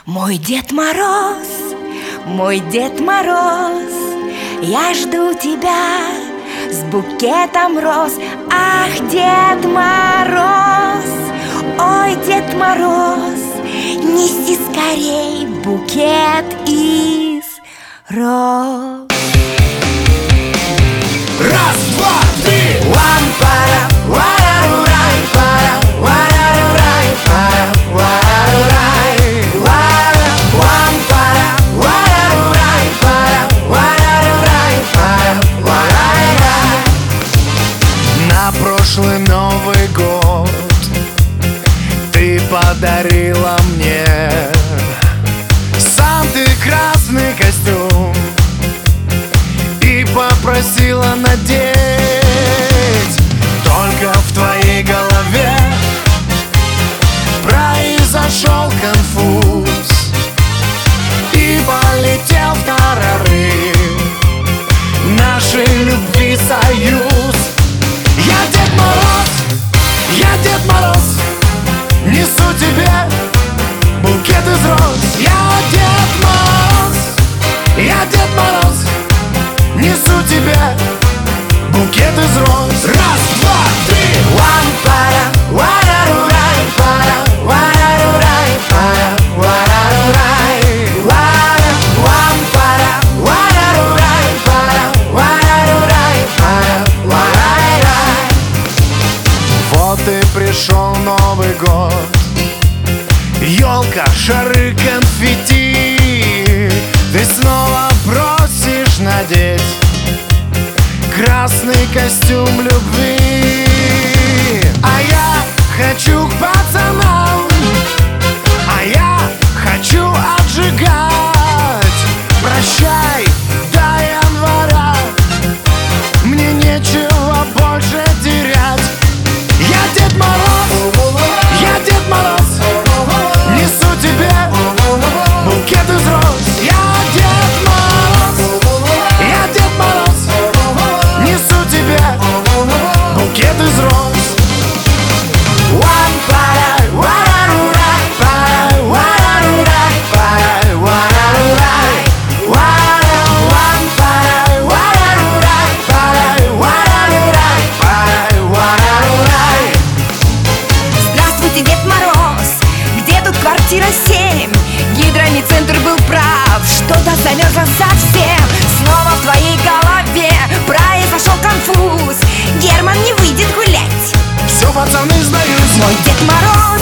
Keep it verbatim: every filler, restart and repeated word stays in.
Мой Дед Мороз, мой Дед Мороз, я жду тебя с букетом роз. Ах, Дед Мороз, ой, Дед Мороз, неси скорей букет из роз. Раз, два, три! Лампара, варарурай, пара, варарурай, пара, варарурай, вара, лампара, варарурай, пара, варарурай, пара, варарурай. На прошлый Новый год ты подарила мне Санты красный костюм и попросила надеть. Только в твоей голове произошел конфуз, и полетел в тарары нашей любви союз. Я Дед Мороз, я Дед Мороз, несу тебе букет из роз. Я Дед Мороз, я Дед Мороз, несу тебе букет из роз. Раз, два, три! Лампара, варарурай, пара, варарурай, пара, варарурай, вара, лампара, варарурай, пара, варарурай, пара, варарурай. Вот и пришел Новый год, елка, шары, конфетти. Ты снова просишь надеть красный костюм любви. А я хочу к пацанам, а я хочу отжигать. Прощай до января, мне нечего больше терять. Я Дед Мороз, я Дед Мороз, несу тебе букет из роз. Я Дед Мороз, я Дед Мороз, несу тебе букет из роз. Лампара, варарурай, пара, варарурай, пара, варарурай, вара, лампара, варарурай, пара, варарурай, пара, варарурай. Здравствуйте, Дед Мороз, где тут квартира семь? Гидрометцентр центр был прав, что-то замерзло совсем. Снова в твоей голове произошел конфуз. Герман не выйдет гулять. Все, пацаны, сдаюсь. Мой Дед Мороз,